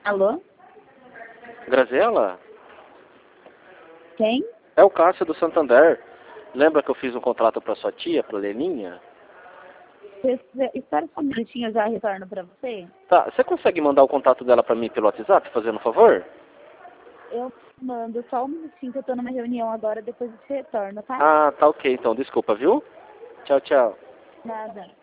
Alô? Graziela? Quem? É o Cássio do Santander. Lembra que eu fiz um contrato para sua tia, para Leninha? Espera só um minutinho, eu já retorno pra você. Tá, você consegue mandar o contato dela para mim pelo WhatsApp, fazendo um favor? Eu mando só um minutinho que eu tô numa reunião agora, depois eu te retorno, tá? Ah, tá ok então, desculpa, viu? Tchau, tchau. Nada.